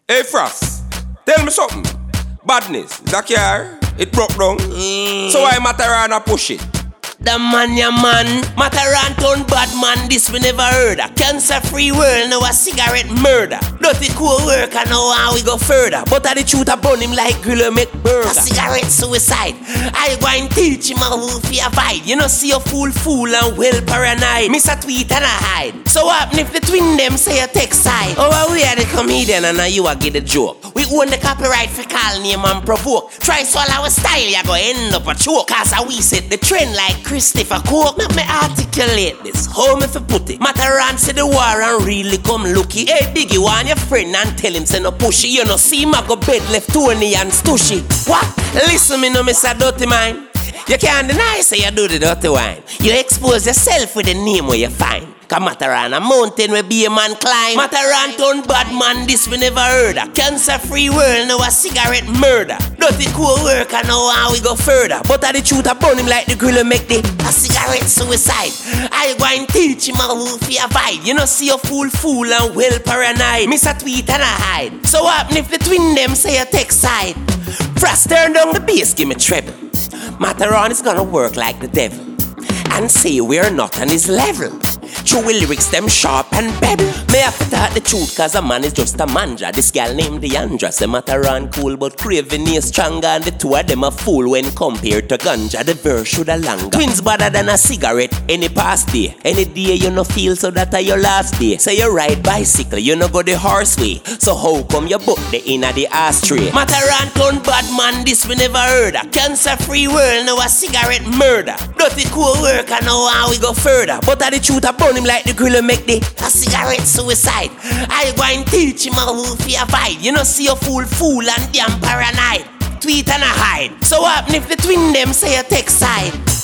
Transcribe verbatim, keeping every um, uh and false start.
Hey Frost, tell me something. Badness, is a car, it broke down. Mm. So why Matarana push it? The man, ya man, Mataran turn bad man, this we never heard of. Cancer-free world, now a cigarette murder. Dirty cool work, and now how we go further. But the truth upon him like grill make burger. A cigarette suicide, I go and teach him how to avoid. You know see a fool fool and well paranoid. Miss a tweet and a hide. So what happen if the twin them say a text side? Oh, we are the comedian and now you a get the joke. We own the copyright for call name and provoke. Try swallow our style, you go end up a choke. Cause we set the trend like Christopher Coke. Make me articulate this, how me fi put it. Mataran say the war and really come looky. Hey Biggie, want your friend and tell him say no pushy. You know see my go bed left Tony and Stushy. What? Listen me no miss a dirty mind. You can't deny say you do the dirty wine. You expose yourself with the name where you find. Cause Mataran a mountain where be a man climb. Mataran turn bad man, this we never heard of. Cancer-free world, now a cigarette murder. Dirty cool work and now how we go further. But the truth upon him like the grill make the a cigarette suicide. I go and teach him how to avoid. You know see a fool fool and well paranoid. Miss a tweet and a hide. So what happen if the twin them say a text side? Frost turn down the bass, give me treble. Mataran is gonna work like the devil and say we're not on his level. True lyrics them sharp and pebble. May I have to talk the truth cause a man is just a manja. This girl named Deandra, say Mataran cool but craving is stronger. And the two of them a fool when compared to ganja. The verse shoulda longer. Twins better than a cigarette any past day. Any day you no feel so that a your last day. Say you ride bicycle, you no go the horse way. So how come you book the inna the ashtray? Mataran turn bad man, this we never heard of. Cancer-free world, now a cigarette murder. Dirty cool work and now how we go further. But the truth upon him like the grill make the a cigarette suicide. I go and teach him how to avoid. You know see a fool fool and damn paranoid. Tweet and a hide. So what happen if the twin them say a text side?